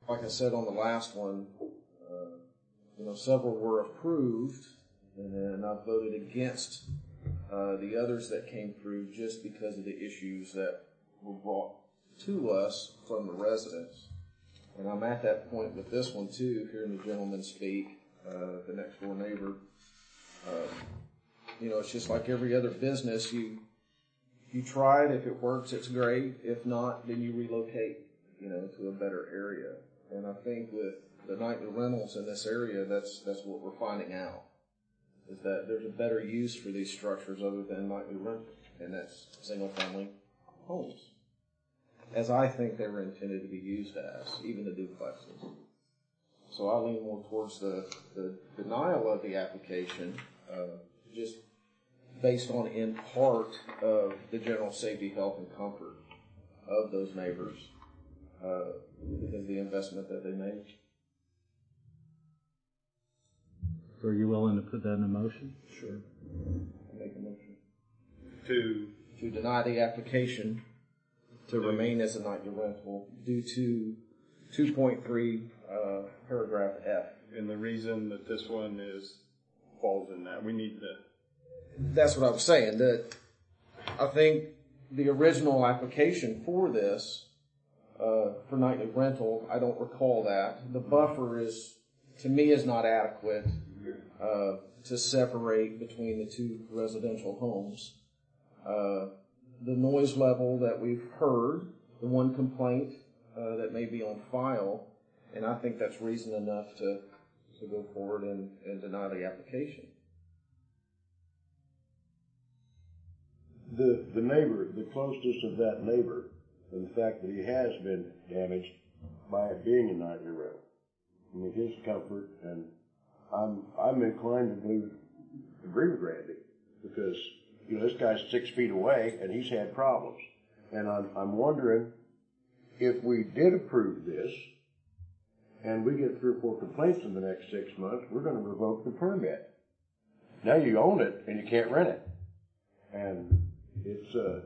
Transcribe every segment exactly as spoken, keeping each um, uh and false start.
like I said on the last one, uh, you know, several were approved, and then I voted against uh, the others that came through just because of the issues that were brought to us from the residents. And I'm at that point with this one too, hearing the gentleman speak, uh, the next door neighbor. Uh, you know, it's just like every other business. You you try it. If it works, it's great. If not, then you relocate, you know, to a better area. And I think with the nightly rentals in this area, that's that's what we're finding out, is that there's a better use for these structures other than nightly rental, and that's single-family homes, as I think they were intended to be used as, even the duplexes. So I lean more towards the, the denial of the application, uh, just based on, in part, of the general safety, health, and comfort of those neighbors, uh, because of the investment that they made. So are you willing to put that in a motion? Sure. I'll make a motion. To? To deny the application to remain as a nightly rental due to two point three uh, paragraph F. And the reason that this one is falls in that, we need to... That's what I was saying. That I think the original application for this, uh, for nightly rental, I don't recall that. The buffer is, to me, is not adequate uh, to separate between the two residential homes. Uh, the noise level that we've heard, the one complaint uh, that may be on file, and I think that's reason enough to, to go forward and, and deny the application. The the neighbor, the closeness of that neighbor, and the fact that he has been damaged by it being a nightly rental. I mean, his comfort, and I'm I'm inclined to believe, agree with Randy, because you know this guy's six feet away and he's had problems, and I'm I'm wondering if we did approve this, and we get three or four complaints in the next six months, we're going to revoke the permit. Now you own it and you can't rent it, and it's uh,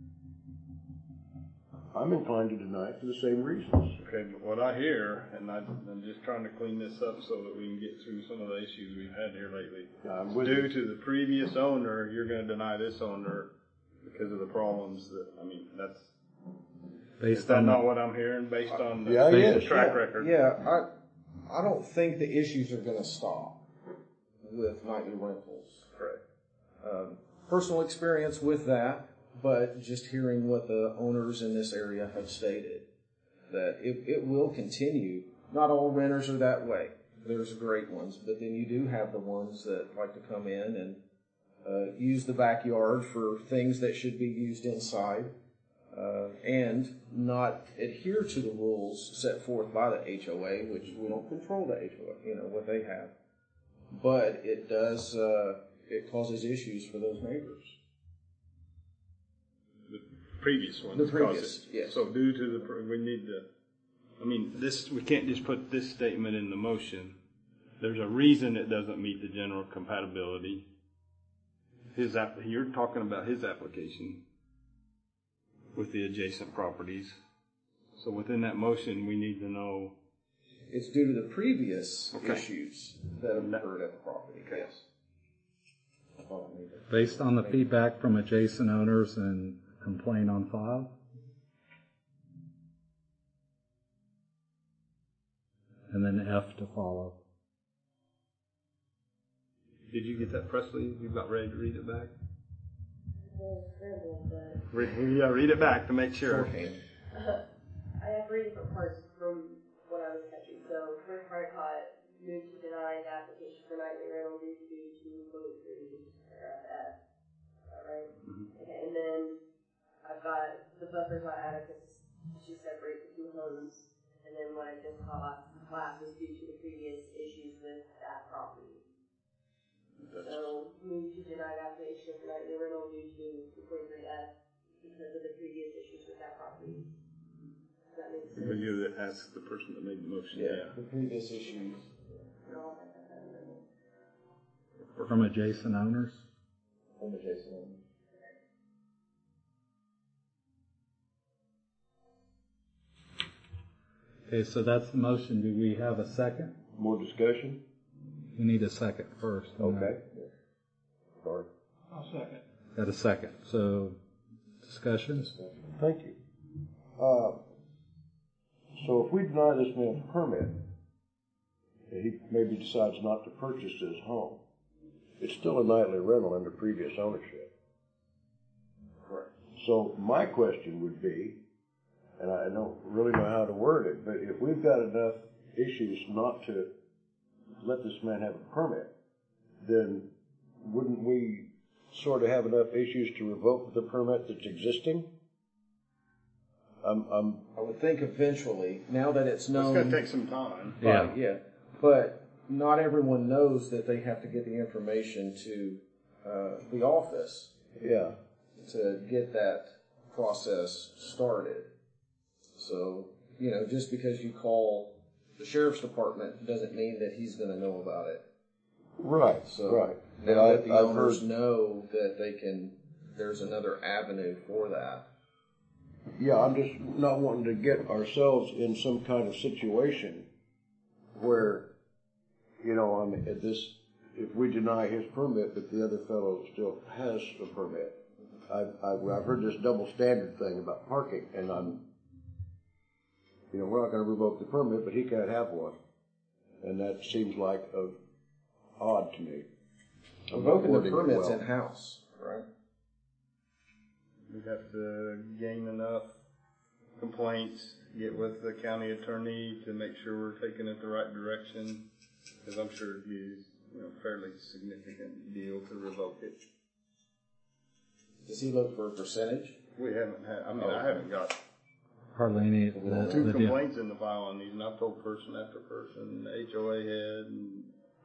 I'm inclined to deny it for the same reasons. Okay, but what I hear, and I, I'm just trying to clean this up so that we can get through some of the issues we've had here lately. I'm with Due you. to the previous owner, you're going to deny this owner because of the problems that, I mean, that's, Based is that on not the, what I'm hearing based on the, Yeah, based yes, the track yeah. record? Yeah, I I don't think the issues are going to stop with nightly rentals. Correct. Um, personal experience with that, but just hearing what the owners in this area have stated, that it, it will continue. Not all renters are that way. There's great ones, but then you do have the ones that like to come in and uh, use the backyard for things that should be used inside, uh, and not adhere to the rules set forth by the H O A, which we don't control the H O A, you know, what they have. But it does, uh, it causes issues for those neighbors. The previous one. The caused previous, it. yes. So due to the, we need to, I mean, this, we can't just put this statement in the motion. There's a reason it doesn't meet the general compatibility. His app, you're talking about his application with the adjacent properties. So within that motion, we need to know. It's due to the previous Okay. issues that have occurred at the property. Okay. Yes. I thought I needed- based on the feedback from adjacent owners and complaint on file? And then F to follow. Did you get that, Presley? You about ready to read it back? Well, scribbled, but Read, yeah, read it back to make sure. Shorthand. uh, I have three different parts from what I was catching. So, first part I caught, move to deny the application for nightly rental due to two point three paragraph F. Is that right? Mhm. Okay, and then I've got the buffer's not adequate to separate the two homes. And then what I just caught, class was due to the previous issues with that property. So, move to deny the application for nightly rental due to two point three F because of the previous issues with that property. Does that make sense? But you ask the person that made the motion. Yeah, the previous issues. No, I got that in there. From adjacent owners? From adjacent owners. Okay, so that's the motion. Do we have a second? More discussion? We need a second first. Okay. Sorry. I'll second. Got a second. So, discussions? Thank you. Uh, so if we deny this man's permit, and he maybe decides not to purchase his home, it's still a nightly rental under previous ownership. Correct. So my question would be, and I don't really know how to word it, but if we've got enough issues not to let this man have a permit, then wouldn't we sort of have enough issues to revoke the permit that's existing? I'm, I'm, I would think eventually, now that it's known. It's gonna take some time. Right, yeah. But not everyone knows that they have to get the information to uh, the office yeah. to get that process started. So, you know, just because you call the sheriff's department doesn't mean that he's going to know about it. Right, So right. now But that I- the I've owners heard- know that they can, there's another avenue for that. Yeah, I'm just not wanting to get ourselves in some kind of situation where, you know, I mean, this, if we deny his permit, but the other fellow still has a permit. I've, I've, I've heard this double standard thing about parking, and I'm, you know, we're not going to revoke the permit, but he can't have one. And that seems like a, odd to me. I'm not Revoking the wording it permit's well. in-house, right? We have to gain enough complaints, get with the county attorney to make sure we're taking it the right direction, because I'm sure it'd be, you know, fairly significant deal to revoke it. Does he look for a percentage? We haven't had, I mean, Oh. I haven't got Hardly any. The, two the, complaints in the file on these, and I've told person after person, the H O A head, and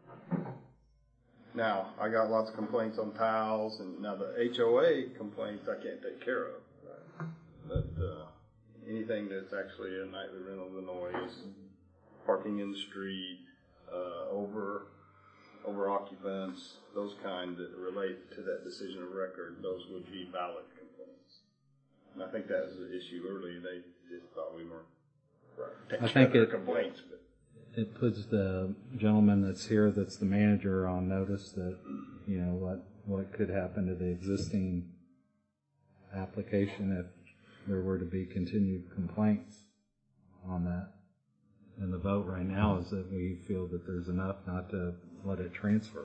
now, I got lots of complaints on towels, and now the H O A complaints I can't take care of. But uh, anything that's actually a nightly rental, the noise, parking in the street, uh, over over occupants, those kind that relate to that decision of record, those would be valid complaints. And I think that was the issue earlier. They just thought we weren't taking I think care of it- their complaints. But it puts the gentleman that's here, that's the manager, on notice that, you know, what, what could happen to the existing application if there were to be continued complaints on that. And the vote right now is that we feel that there's enough not to let it transfer.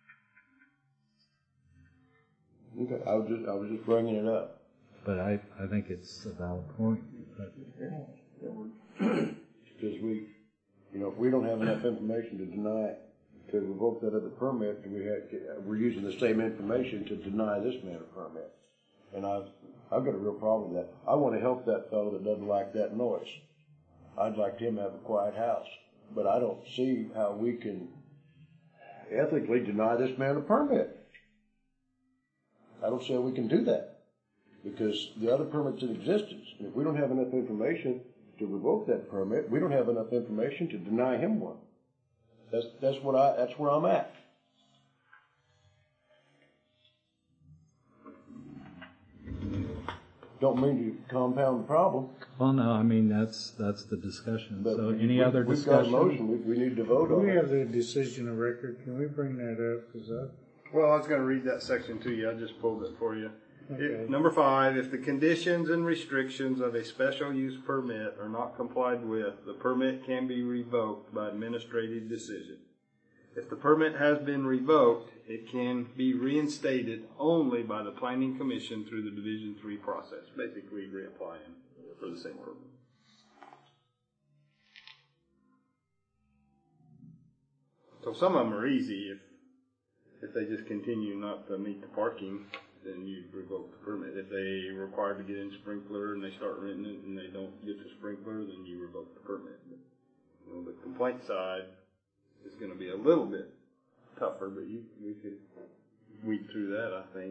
Okay, I was just, I was just bringing it up. But I, I think it's a valid point. But Because we, you know, if we don't have enough information to deny, to revoke that other permit, we had, we're using the same information to deny this man a permit. And I've, I've got a real problem with that. I want to help that fellow that doesn't like that noise. I'd like him to have a quiet house. But I don't see how we can ethically deny this man a permit. I don't see how we can do that. Because the other permit's in existence. And if we don't have enough information to revoke that permit, we don't have enough information to deny him one. That's that's what I that's where I'm at. Don't mean to compound the problem. well, no, I mean that's that's the discussion. But So any we- other we've got a discussion? motion. We, we need to vote on We it. have the decision of record. Can we bring that up? Cause I, Well, I was going to read that section to you. I just pulled it for you. Okay. It- number five, if the conditions and restrictions of a special use permit are not complied with, the permit can be revoked by administrative decision. If the permit has been revoked, it can be reinstated only by the Planning Commission through the Division Three process, basically reapplying for the same permit. So some of them are easy. If if they just continue not to meet the parking, then you revoke the permit. If they are required to get in sprinkler and they start renting it and they don't get the sprinkler, then you revoke the permit. But, you know, the complaint side is going to be a little bit tougher, but you we could weed through that, I think.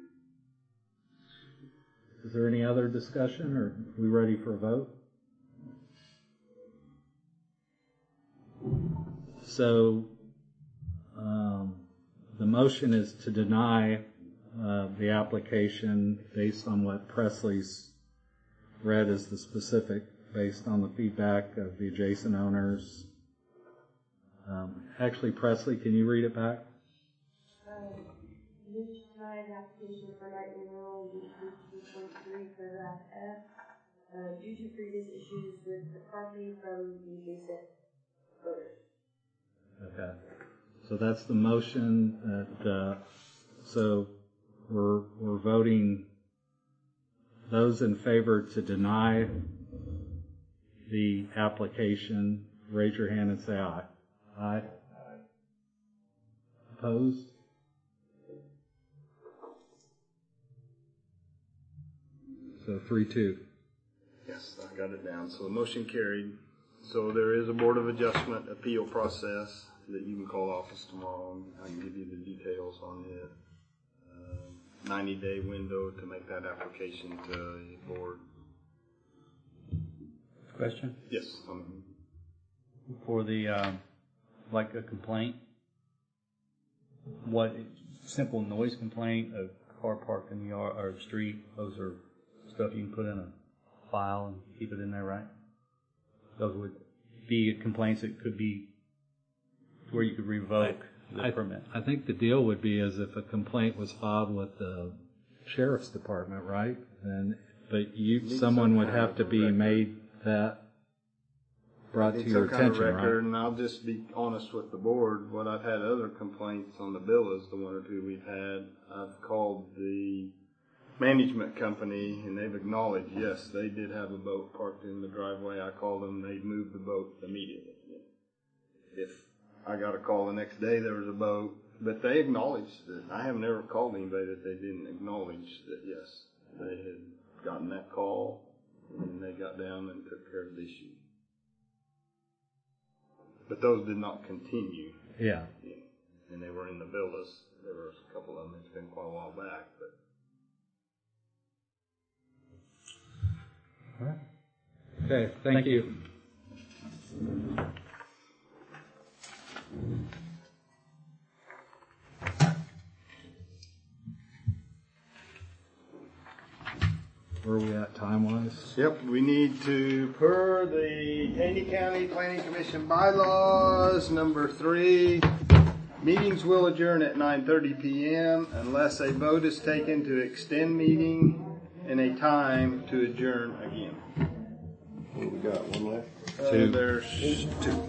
Is there any other discussion, or are we ready for a vote? So, um, the motion is to deny uh, the application based on what Presley's read as the specific based on the feedback of the adjacent owners. Um, actually, Presley, can you read it back? Um, This denied application for nightly rental, which is two point three paragraph F, uh, due to previous issues with the property from the adjacent owners. Okay. So that's the motion that, uh, so we're, we're voting those in favor to deny the application. Raise your hand and say aye. Aye. Opposed? So three two. Yes, I got it down. So the motion carried. So there is a Board of Adjustment appeal process that you can call office tomorrow. I can give you the details on it. ninety day window to make that application to the board. Question? Yes. Um, For the, um, like a complaint, what, simple noise complaint, a car parked in the yard or the street, those are stuff you can put in a file and keep it in there, right? Those would be complaints that could be where you could revoke the I, permit. I think the deal would be as if a complaint was filed with the sheriff's department, right? And but you, Need someone some would kind have of to a be record. made that brought to Need your some kind of attention, record, right? and I'll just be honest with the board. What I've had other complaints on the bill is the one or two we've had. I've called the management company, and they've acknowledged, yes, they did have a boat parked in the driveway. I called them, they moved the boat immediately. If I got a call the next day, there was a boat, but they acknowledged that. I have never called anybody that they didn't acknowledge that, yes, they had gotten that call, and they got down and took care of the issue. But those did not continue. Yeah. Yeah. And they were in the bill list. There was a couple of them. It's been quite a while back, but. All right. Okay. Thank, Thank you. Where are we at time-wise? Yep, we need to, per the Taney County Planning Commission bylaws, number three, meetings will adjourn at nine thirty p.m. unless a vote is taken to extend meeting and a time to adjourn again. What we got, one left? Uh, Two. There's two.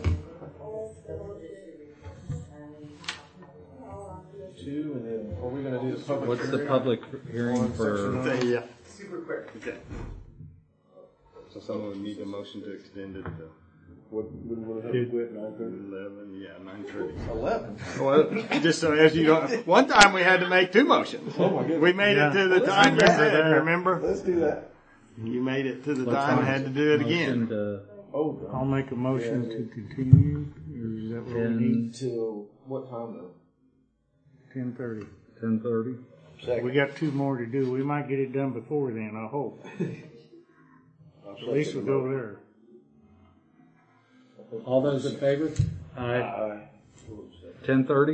Two, and then are we going to do the public What's the hearing? public hearing On for? section Yeah. Super quick. Okay. So someone would need a motion to extend it to What, we want to have to quit nine thirty? eleven, yeah, nine thirty. Eleven. Well, just so as you don't, one time we had to make two motions. Oh my goodness. We made it to the Let's time do you that. said, remember? Let's do that. You made it to the What's time, on had to do it motion again. to Oh, I'll make a motion to continue, or is that what we need? Until what time though? Ten thirty. ten thirty. We got two more to do. We might get it done before then, I hope. At least we'll go there. All those in favor? Aye. ten thirty?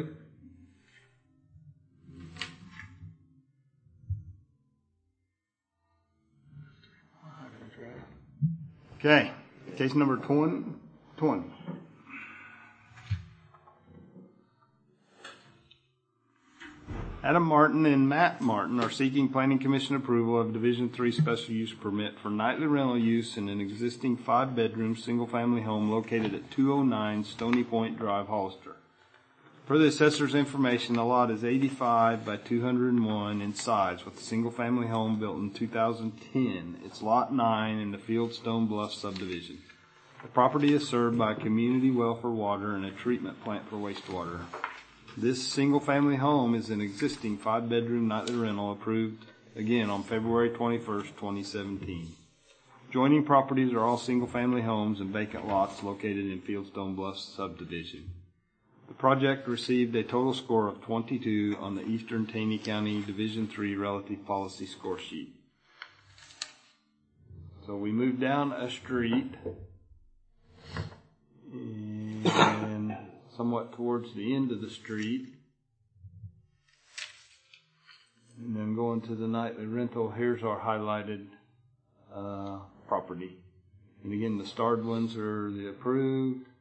Okay, case number twenty, twenty. Adam Martin and Matt Martin are seeking Planning Commission approval of Division three special use permit for nightly rental use in an existing five-bedroom, single-family home located at two oh nine Stony Point Drive, Hollister. Per the assessor's information, the lot is eighty-five by two hundred one in size with a single-family home built in two thousand ten. It's Lot nine in the Fieldstone Bluff subdivision. The property is served by a community well for water and a treatment plant for wastewater. This single-family home is an existing five-bedroom nightly rental approved, again, on February twenty-first, twenty seventeen. Joining properties are all single-family homes and vacant lots located in Fieldstone Bluff subdivision. The project received a total score of twenty-two on the Eastern Taney County Division three Relative Policy Score Sheet. So we moved down a street, and somewhat towards the end of the street, and then going to the nightly rental. Here's our highlighted uh, property. And again, the starred ones are the approved.